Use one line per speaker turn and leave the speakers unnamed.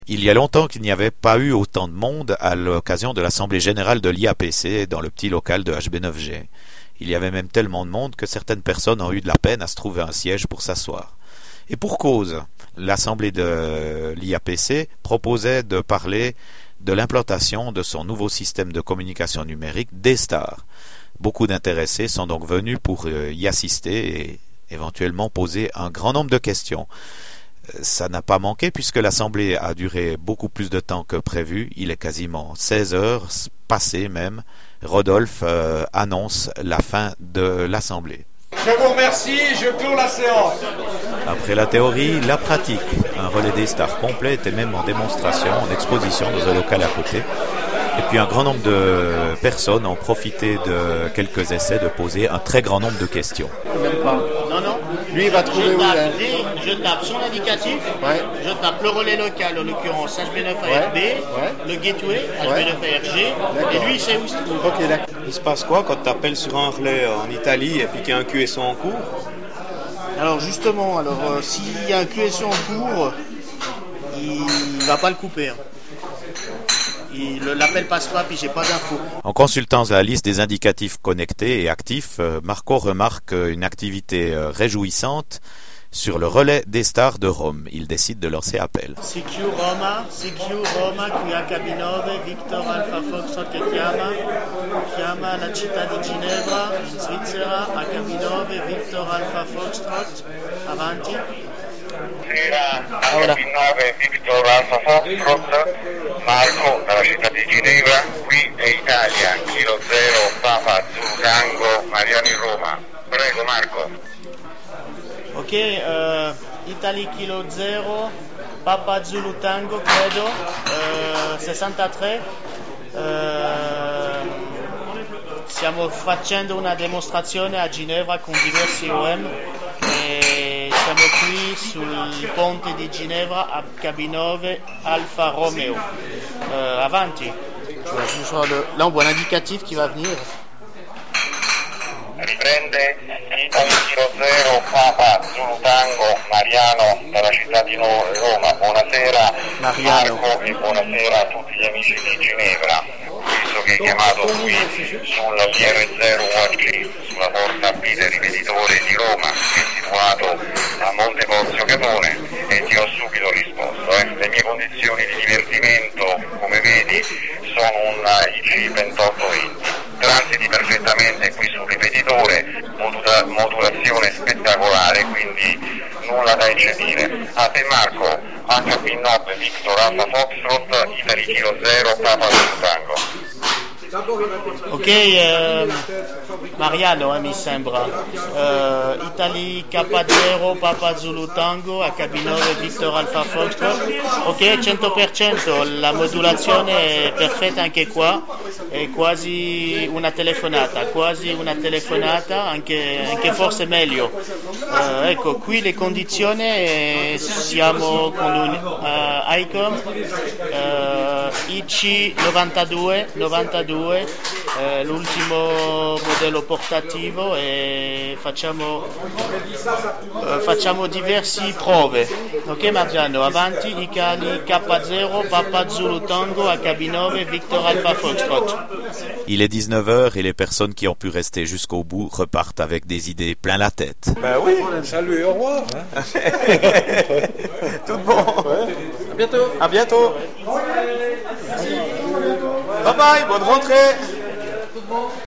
Il y a longtemps qu'il n'y avait pas eu autant de monde à l'occasion de l'Assemblée générale de l'IAPC dans le petit local de HB9G. Il y avait même tellement de monde que certaines personnes ont eu de la peine à se trouver un siège pour s'asseoir. Et pour cause, l'Assemblée de l'IAPC proposait de parler de l'implantation de son nouveau système de communication numérique D-Star. Beaucoup d'intéressés sont donc venus pour y assister et éventuellement poser un grand nombre de questions. Ça n'a pas manqué puisque l'Assemblée a duré beaucoup plus de temps que prévu. Il est quasiment 16 heures, passées même. Rodolphe annonce la fin de l'Assemblée.
Je vous remercie, je clôt la séance.
Après la théorie, la pratique. Un relais des stars complet était même en démonstration, en exposition dans un local à côté. Et puis un grand nombre de personnes ont profité de quelques essais de poser un très grand nombre de questions.
Non.
Lui, il va trouver où là.
Je tape son indicatif,
Ouais.
je tape le relais local, en l'occurrence HB9ARB, le gateway HB9ARG, et lui il sait où se trouve.
Ok, d'accord.
Il se passe quoi quand tu appelles sur un relais en Italie et puis qu'il y a un QSO en cours?
Alors justement, s'il y a un QSO en cours, il va pas le couper. L'appel passe pas, puis j'ai pas d'infos.
En consultant la liste des indicatifs connectés et actifs, Marco remarque une activité réjouissante sur le relais des stars de Rome. Il décide de lancer appel.
CQ Roma, qui a Cabinove, Victor Alpha Foxtrot che chiama la città di Ginevra, in Svizzera, a Cabinove, Victor Alpha Foxtrot, avanti.
Sera a 9 Victor Alfa Foxtrot, Marco dalla città di Ginevra, qui è Italia, Kilo 0 Papa Zulu Tango, Mariano in Roma. Prego Marco.
Ok, Italy Kilo 0, Papa Zulu Tango credo, 63. Stiamo facendo una dimostrazione a Ginevra con diversi OM e siamo qui sul ponte di Ginevra a Cabinove Alfa Romeo. Avanti. Là on voit l'indicatif qui va venir.
Riprende Italia Kilo 0 Papa Zulu Tango, Mariano dalla città di Roma. Buonasera
Mariano.
Marco e buonasera a tutti gli amici di Ginevra. Visto che hai chiamato qui sul DR0 UAG, sulla porta B del ripetitore di Roma, che è situato a Monteporzio Catone, e ti ho subito risposto. Le mie condizioni di divertimento, come vedi, sono un IC 2820. Transiti perfettamente qui sul ripetitore, modulazione spettacolare, quindi nulla da eccepire. A te Marco, HB9 Victor Alpha Foxtrot, Italy Kilo 0 Papa Zulu Tango.
Ok, Mariano mi sembra. Italy K0 Papa Zulu Tango, HB9 Victor Alpha Foxtrot. Ok, 100%, la modulazione è perfetta anche qua, è quasi una telefonata, anche forse meglio. Ecco, qui le condizioni, siamo con un ICOM IC92, l'ultimo modello portativo, e facciamo diverse prove. Ok Mariano, avanti, Italy K0 Papa Zulu Tango, HB9 Victor Alpha Foxtrot.
Il est 19h et les personnes qui ont pu rester jusqu'au bout repartent avec des idées plein la tête.
Ben oui, salut, au revoir.
Tout bon. À bientôt. Bye bye, bonne rentrée.